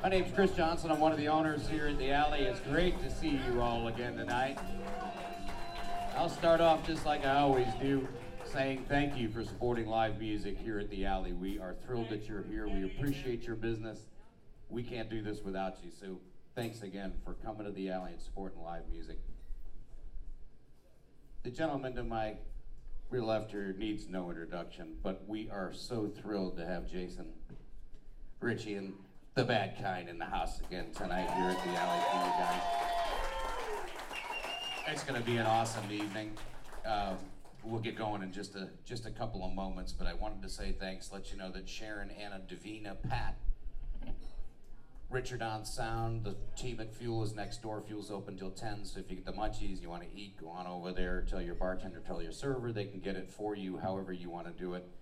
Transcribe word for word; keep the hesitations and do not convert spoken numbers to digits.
My name's Chris Johnson. I'm one of the owners here at the Alley. It's great to see you all again tonight. I'll start off just like I always do, saying thank you for supporting live music here at the Alley. We are thrilled that you're here. We appreciate your business. We can't do this without you, so thanks again for coming to the Alley and supporting live music. The gentleman to my rear left here needs no introduction, but we are so thrilled to have Jason Ritchie and the bad kind in the house again tonight here at the Alley for you guys. It's going to be an awesome evening. Uh, we'll get going in just a just a couple of moments, but I wanted to say thanks, let you know that Sharon, Anna, Davina, Pat, Richard on sound, the team at Fuel is next door. Fuel's open till ten, so if you get the munchies, you want to eat, go on over there, tell your bartender, tell your server, they can get it for you however you want to do it.